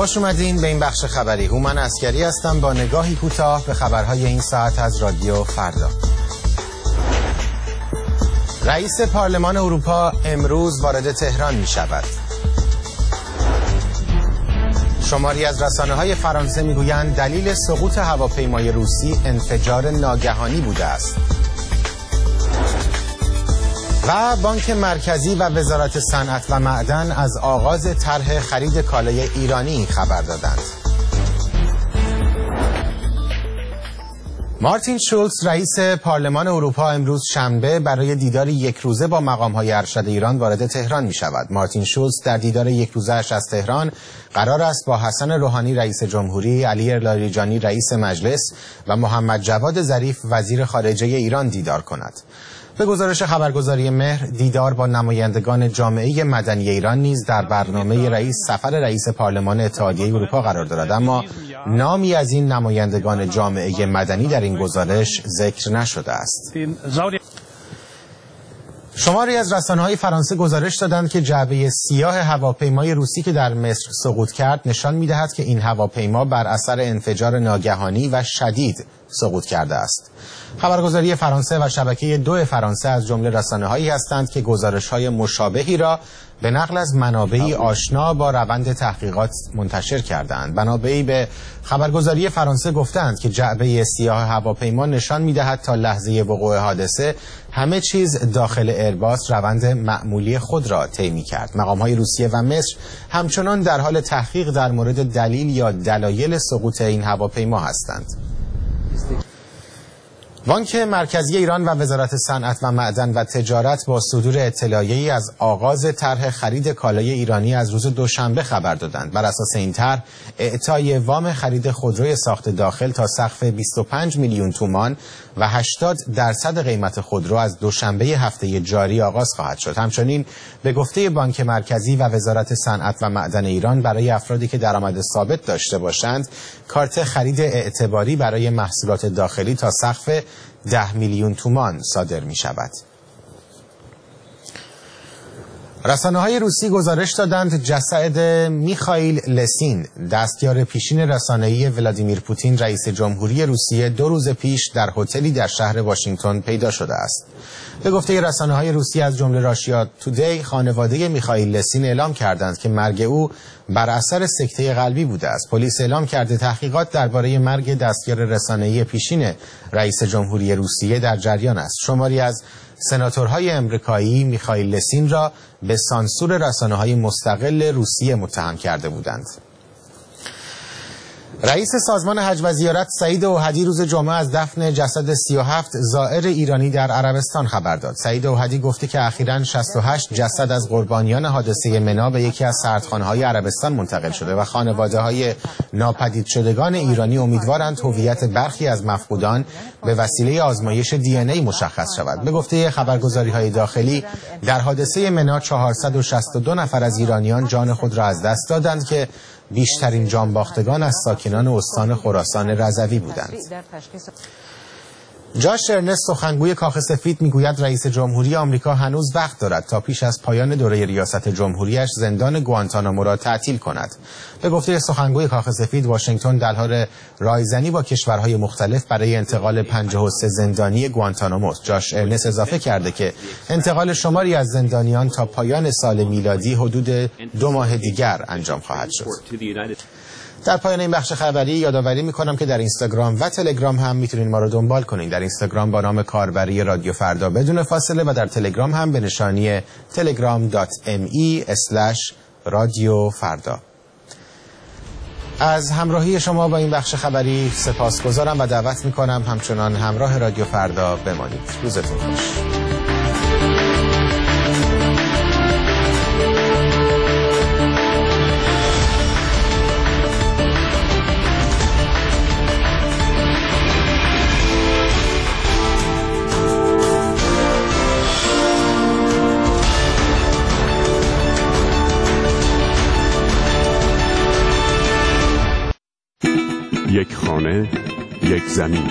خوش اومدین به این بخش خبری. هومن عسکری هستم با نگاهی کوتاه به خبرهای این ساعت از رادیو فردا. رئیس پارلمان اروپا امروز وارد تهران می شود. شماری از رسانه‌های فرانسه میگویند دلیل سقوط هواپیمای روسی انفجار ناگهانی بوده است. و بانک مرکزی و وزارت صنعت و معدن از آغاز طرح خرید کالای ایرانی خبر دادند. مارتین شولز رئیس پارلمان اروپا امروز شنبه برای دیدار یک روزه با مقام‌های ارشد ایران وارد تهران می شود. مارتین شولز در دیدار یک روزه‌اش از تهران قرار است با حسن روحانی رئیس جمهوری، علی لاریجانی رئیس مجلس و محمد جواد ظریف وزیر خارجه ایران دیدار کند. به گزارش خبرگزاری مهر، دیدار با نمایندگان جامعه مدنی ایران نیز در برنامه سفر رئیس پارلمان اتحادیه اروپا قرار دارد، اما نامی از این نمایندگان جامعه مدنی در این گزارش ذکر نشده است. شماری از رسانه‌های فرانسه گزارش دادند که جعبه سیاه هواپیمای روسی که در مصر سقوط کرد نشان می‌دهد که این هواپیما بر اثر انفجار ناگهانی و شدید سقوط کرده است. خبرگزاری فرانسه و شبکه 2 فرانسه از جمله رسانه‌هایی هستند که گزارش‌های مشابهی را به نقل از منابعی آشنا با روند تحقیقات منتشر کردند. منابعی به خبرگزاری فرانسه گفتند که جعبه سیاه هواپیما نشان می‌دهد تا لحظه وقوع حادثه همه چیز داخل ایرباس روند معمولی خود را طی می‌کرد. مقام‌های روسیه و مصر همچنان در حال تحقیق در مورد دلیل یا دلایل سقوط این هواپیما هستند. بانک مرکزی ایران و وزارت صنعت و معدن و تجارت با صدور اطلاعیه‌ای از آغاز طرح خرید کالای ایرانی از روز دوشنبه خبر دادند. بر اساس این طرح، اعطای وام خرید خودروی ساخت داخل تا سقف 25 میلیون تومان و 80% قیمت خودرو از دوشنبه هفته جاری آغاز خواهد شد. همچنین به گفته بانک مرکزی و وزارت صنعت و معدن ایران، برای افرادی که درآمد ثابت داشته باشند، کارت خرید اعتباری برای محصولات داخلی تا سقف 10 میلیون تومان صادر می شود. رسانه‌های روسی گزارش دادند جسد میخائیل لسین، دستیار پیشین رسانه‌ای ولادیمیر پوتین رئیس جمهوری روسیه، 2 روز پیش در هتلی در شهر واشنگتن پیدا شده است. به گفته رسانه‌های روسی از جمله راشیا تودی، خانواده میخائیل لسین اعلام کردند که مرگ او بر اثر سکته قلبی بوده است. پلیس اعلام کرده تحقیقات درباره مرگ دستیار رسانه‌ای پیشین رئیس جمهوری روسیه در جریان است. شماری از سناتورهای امریکایی میخائیل لسین را به سانسور رسانه‌های مستقل روسیه متهم کرده بودند. رئیس سازمان حج و زیارت سعید اوحدی روز جمعه از دفن جسد 37 زائر ایرانی در عربستان خبر داد. سعید اوحدی گفته که اخیراً 68 جسد از قربانیان حادثه منی به یکی از سردخانه‌های عربستان منتقل شده و خانواده‌های ناپدید شدگان ایرانی امیدوارند هویت برخی از مفقودان به وسیله آزمایش دی ان ای مشخص شود. به گفته خبرگزاری‌های داخلی، در حادثه منی 462 نفر از ایرانیان جان خود را از دست دادند که بیشترین جانباختگان از ساکنان استان خراسان رضوی بودند. جاش ارنست، سخنگوی کاخ سفید، میگوید رئیس جمهوری آمریکا هنوز وقت دارد تا پیش از پایان دوره ریاست جمهوریش زندان گوانتانامو را تعطیل کند. به گفته سخنگوی کاخ سفید، واشنگتن در حال رایزنی با کشورهای مختلف برای انتقال 53 زندانی گوانتانامو است. جاش ارنست اضافه کرده که انتقال شماری از زندانیان تا پایان سال میلادی حدود 2 ماه دیگر انجام خواهد شد. در پایان این بخش خبری یادآوری میکنم که در اینستاگرام و تلگرام هم میتونید ما رو دنبال کنید. در اینستاگرام با نام کاربری رادیو فردا بدون فاصله و در تلگرام هم به نشانی telegram.me/رادیو فردا. از همراهی شما با این بخش خبری سپاسگزارم و دعوت میکنم همچنان همراه رادیو فردا بمانید. روزتون خوش. یک خانه، یک زمین.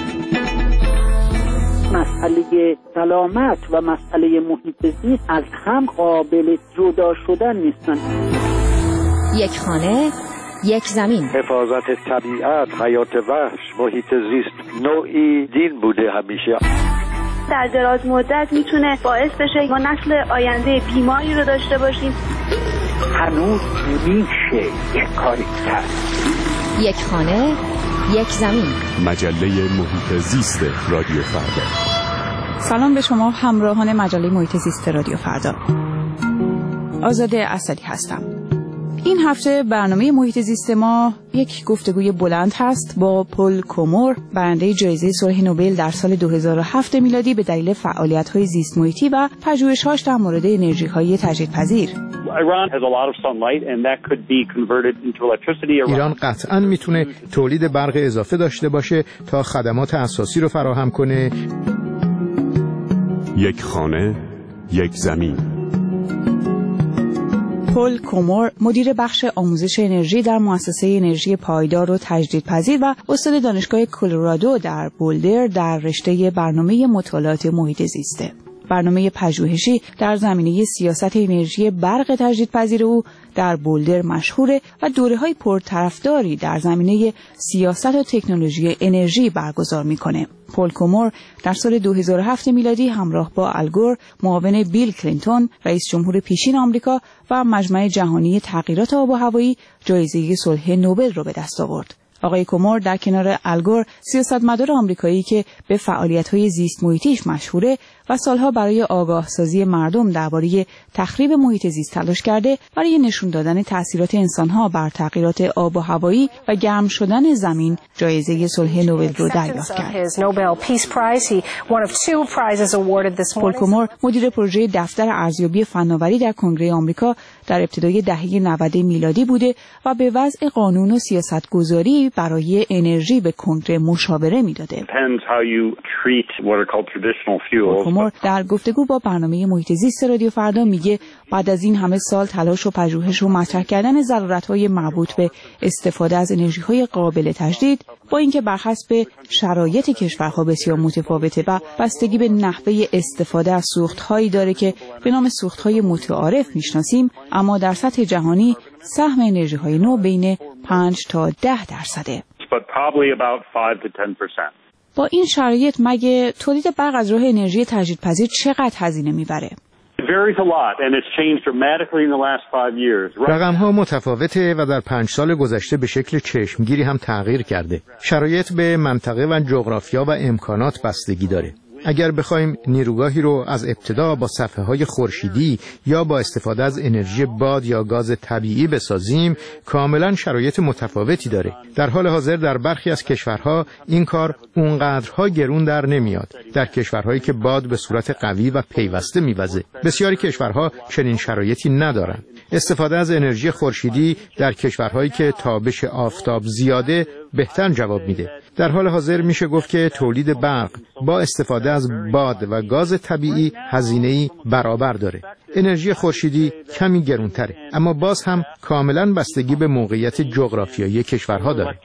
مسئله سلامت و مسئله محیط زیست از هم قابل جدا شدن نیستن. یک خانه، یک زمین. حفاظت طبیعت، حیات وحش، محیط زیست نوعی دین بوده همیشه. در دراز مدت میتونه باعث بشه ما نسل آینده بیماری رو داشته باشیم. هنوز میشه یک کاری کرد. یک خانه، یک زمین. مجله محیط زیست رادیو فردا. سلام به شما همراهان مجله محیط زیست رادیو فردا. آزاده اسدی هستم. این هفته برنامه محیط زیست ما یک گفتگوی بلند هست با پل کومور، برنده جایزه صلح نوبل در سال 2007 میلادی به دلیل فعالیت‌های زیست محیطی و پژوهش‌هاش در مورد انرژی‌های تجدیدپذیر. ایران قطعاً میتونه تولید برق اضافه داشته باشه تا خدمات اساسی رو فراهم کنه. یک خانه، یک زمین. پل کومور، مدیر بخش آموزش انرژی در مؤسسه انرژی پایدار و تجدیدپذیر و استاد دانشگاه کلرادو در بولدر در رشته برنامه مطالعات محیط زیسته. برنامه پژوهشی در زمینه سیاست انرژی برق تجدیدپذیر او در بولدر مشهوره و دوره‌های پرطرفداری در زمینه سیاست و تکنولوژی انرژی برگزار می‌کنه. پل کومور در سال 2007 میلادی همراه با الگور، معاون بیل کلینتون، رئیس جمهور پیشین آمریکا و مجمع جهانی تغییرات آب و هوایی جایزه صلح نوبل رو به دست آورد. آقای کومور در کنار الگور، سیاستمدار آمریکایی که به فعالیت‌های زیست محیطیش مشهوره و سالها برای آگاه سازی مردم درباره تخریب محیط زیست تلاش کرده، برای نشون دادن تأثیرات انسان‌ها بر تغییرات آب و هوایی و گرم شدن زمین جایزه صلح نوبل رو دریافت کرد. پل کومور، مدیر پروژه دفتر ارزیابی فناوری در کنگره آمریکا، در ابتدای دهه 90 میلادی بوده و به وضع قانون و سیاستگذاری برای انرژی به کنگره مشاوره میداده. کومور در گفتگو با برنامه محیط زیست رادیو فردا میگه بعد از این همه سال تلاش و پژوهش و مطرح کردن ضرورت‌های مربوط به استفاده از انرژی‌های قابل تجدید، با اینکه بر حسب شرایط کشورها بسیار متفاوته و بستگی به نحوه استفاده از سوخت‌هایی داره که به نام سوخت‌های متعارف میشناسیم، اما در سطح جهانی سهم انرژی‌های نو بین 5 تا 10%. با این شرایط مگه تولید برق از راه انرژی تجدیدپذیر چقدر هزینه میبره؟ رقم‌ها متفاوته و در 5 سال گذشته به شکل چشمگیری هم تغییر کرده. شرایط به منطقه و جغرافیا و امکانات بستگی داره. اگر بخوایم نیروگاهی رو از ابتدا با صفحه‌های خورشیدی یا با استفاده از انرژی باد یا گاز طبیعی بسازیم، کاملا شرایط متفاوتی داره. در حال حاضر در برخی از کشورها این کار اونقدرها گرون در نمیاد. در کشورهایی که باد به صورت قوی و پیوسته میوزه، بسیاری کشورها چنین شرایطی ندارن. استفاده از انرژی خورشیدی در کشورهایی که تابش آفتاب زیاده بهتر جواب میده. در حال حاضر میشه گفت که تولید برق با استفاده از باد و گاز طبیعی هزینه‌ای برابر داره. انرژی خورشیدی کمی گرونتره، اما باز هم کاملا بستگی به موقعیت جغرافیایی کشورها داره.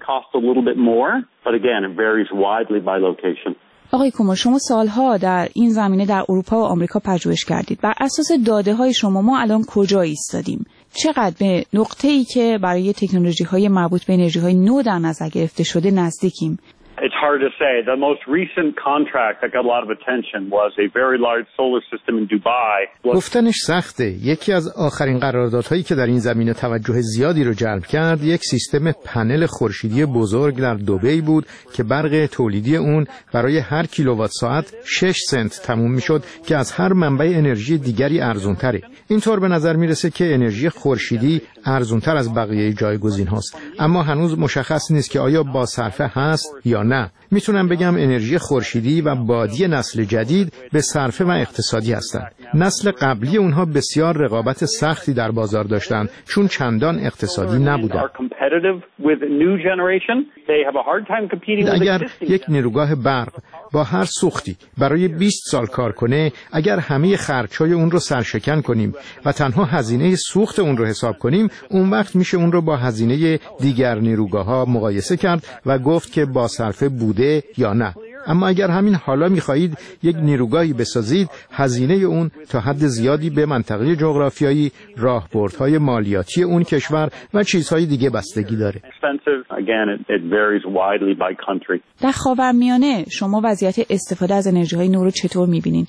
آقای کومور، شما سالها در این زمینه در اروپا و آمریکا پژوهش کردید. بر اساس داده‌های شما ما الان کجا ایستادیم؟ چقدر به نقطه‌ای که برای تکنولوژی‌های مربوط به انرژی‌های نو در نظر گرفته شده نزدیکیم؟ It's hard to say. The most recent contract that got a lot of attention was a very large solar system in Dubai. گفتنش سخته. یکی از آخرین قراردادهایی که در این زمینه توجه زیادی رو جلب کرد، یک سیستم پنل خورشیدی بزرگ در دبی بود که برق تولیدی اون برای هر کیلووات ساعت 6 سنت تموم میشد که از هر منبع انرژی دیگری ارزان‌تره. اینطور به نظر میرسه که انرژی خورشیدی ارزان‌تر از بقیه جایگزین هاست، اما هنوز مشخص نیست که آیا با صرفه هست یا نه. میتونم بگم انرژی خورشیدی و بادی نسل جدید به صرفه و اقتصادی هستند. نسل قبلی اونها بسیار رقابت سختی در بازار داشتند چون چندان اقتصادی نبودند. اگر یک نیروگاه برق با هر سوختی برای 20 سال کار کنه، اگر همه خرج‌های اون رو سرشکن کنیم و تنها هزینه سوخت اون رو حساب کنیم، اون وقت میشه اون رو با هزینه دیگر نیروگاه‌ها مقایسه کرد و گفت که با صرفه بوده یا نه. اما اگر همین حالا می‌خواهید یک نیروگاهی بسازید، هزینه اون تا حد زیادی به منطقه جغرافیایی، راهبردهای مالیاتی اون کشور و چیزهای دیگه بستگی داره. در خاورمیانه شما وضعیت استفاده از انرژی‌های نو رو چطور می‌بینین؟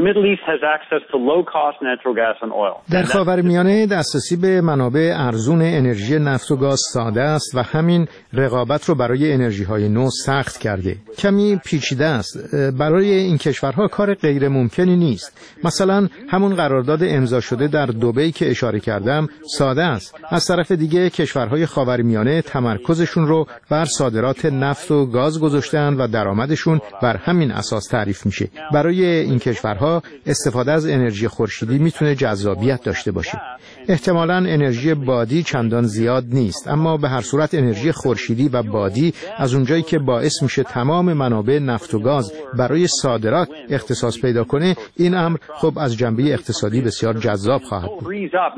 در خاورمیانه دسترسی به منابع ارزون انرژی نفت و گاز ساده است و همین رقابت رو برای انرژی‌های نو سخت کرده. کمی پیچیده است. برای این کشورها کار غیر ممکنی نیست. مثلا همون قرارداد امضا شده در دبی که اشاره کردم ساده است. از طرف دیگه کشورهای خاورمیانه تمرکزشون رو بر صادرات نفت و گاز گذاشتن و درآمدشون بر همین اساس تعریف میشه. برای این کشورها استفاده از انرژی خورشیدی میتونه جذابیت داشته باشه. احتمالاً انرژی بادی چندان زیاد نیست، اما به هر صورت انرژی خورشیدی و بادی از اونجایی که باعث میشه تمام منابع نفت و گاز برای صادرات اختصاص پیدا کنه، این امر خب از جنبه اقتصادی بسیار جذاب خواهد بود.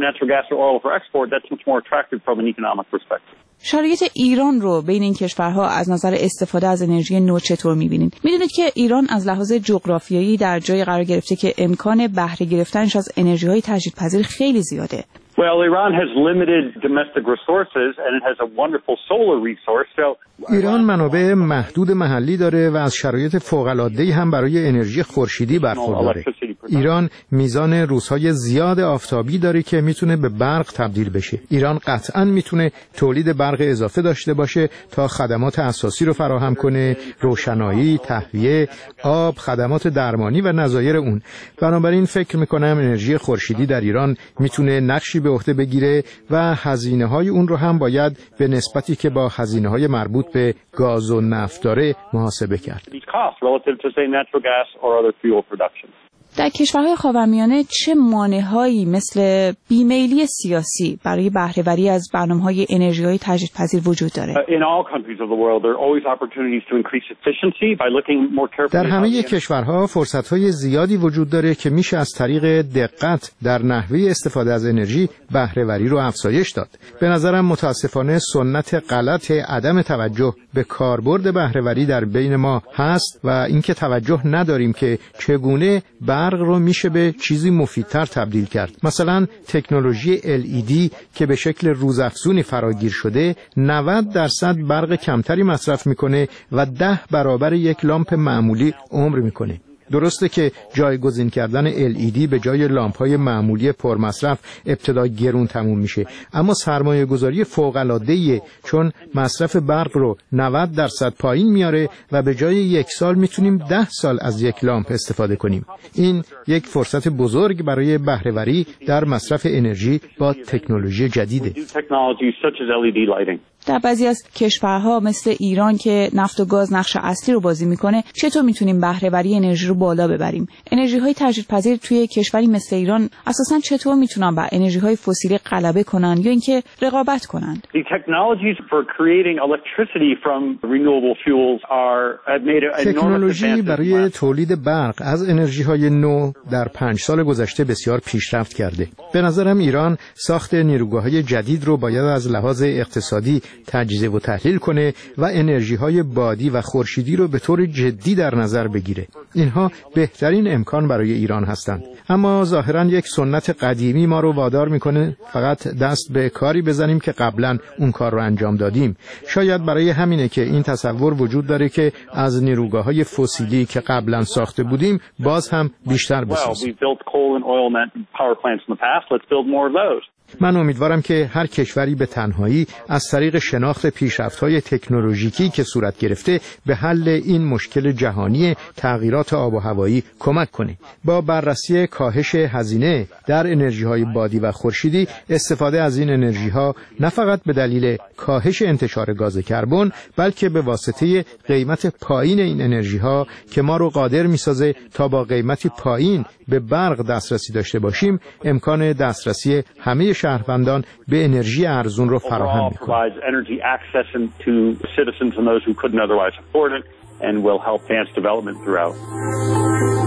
شرایط ایران رو بین این کشورها از نظر استفاده از انرژی نو چطور می‌بینید؟ می‌دونید که ایران از لحاظ جغرافیایی در جای قرار گرفته که امکان بهره گرفتنش از انرژی‌های تجدیدپذیر خیلی زیاده. ایران منابع محدود محلی داره و از شرایط فوق‌العاده‌ای هم برای انرژی خورشیدی برخورداره. ایران میزان روزهای زیاد آفتابی داره که میتونه به برق تبدیل بشه. ایران قطعاً میتونه تولید برق اضافه داشته باشه تا خدمات اساسی رو فراهم کنه، روشنایی، تهویه، آب، خدمات درمانی و نظایر اون. بنابراین فکر میکنم انرژی خورشیدی در ایران میتونه نقشی به عهده بگیره و هزینه‌های اون رو هم باید به نسبتی که با هزینه‌های مربوط به گاز و نفت داره محاسبه کرد. در کشورهای خاورمیانه چه مانع‌هایی مثل بیمیلی سیاسی برای بهره‌وری از برنامه‌های انرژی‌های تجدیدپذیر وجود داره؟ در همه کشورها فرصت‌های زیادی وجود داره که میشه از طریق دقت در نحوه استفاده از انرژی بهره‌وری رو افزایش داد. به نظرم متاسفانه سنت غلط عدم توجه به کاربرد بهره‌وری در بین ما هست و اینکه توجه نداریم که چگونه برق رو میشه به چیزی مفیدتر تبدیل کرد. مثلا تکنولوژی LED که به شکل روزافزونی فراگیر شده 90% برق کمتری مصرف میکنه و 10 برابر یک لامپ معمولی عمر میکنه. درسته که جایگزین کردن LED به جای لامپ‌های معمولی پرمصرف ابتدا گرون تموم میشه، اما سرمایه‌گذاری فوق‌العاده‌ایه چون مصرف برق رو 90% پایین میاره و به جای 1 سال میتونیم 10 سال از یک لامپ استفاده کنیم. این یک فرصت بزرگ برای بهره‌وری در مصرف انرژی با تکنولوژی جدیده. در بعضی از کشورها مثل ایران که نفت و گاز نقش اصلی رو بازی میکنه، چطور میتونیم بهره‌وری انرژی رو بالا ببریم؟ انرژی‌های تجدیدپذیر توی کشوری مثل ایران اساساً چطور میتونن بر انرژی‌های فسیلی غلبه کنن یا اینکه رقابت کنن؟ تکنولوژی برای تولید برق از انرژی‌های نو در 5 سال گذشته بسیار پیشرفت کرده. به نظرم ایران ساخت نیروگاه‌های جدید رو باید از لحاظ اقتصادی تجزیه و تحلیل کنه و انرژی‌های بادی و خورشیدی رو به طور جدی در نظر بگیره. اینها بهترین امکان برای ایران هستند. اما ظاهراً یک سنت قدیمی ما رو وادار میکنه فقط دست به کاری بزنیم که قبلاً اون کار رو انجام دادیم. شاید برای همینه که این تصور وجود داره که از نیروگاه‌های فسیلی که قبلاً ساخته بودیم باز هم بیشتر بسازیم. من امیدوارم که هر کشوری به تنهایی از طریق شناخت پیشرفت‌های تکنولوژیکی که صورت گرفته به حل این مشکل جهانی تغییرات آب و هوایی کمک کنه. با بررسی کاهش هزینه در انرژی‌های بادی و خورشیدی، استفاده از این انرژی‌ها نه فقط به دلیل کاهش انتشار گاز کربن، بلکه به واسطه قیمت پایین این انرژی‌ها که ما رو قادر می‌سازه تا با قیمتی پایین به برق دسترسی داشته باشیم، امکان دسترسی همه شهروندان به انرژی ارزون رو فراهم می‌کنه. and will help advance development throughout.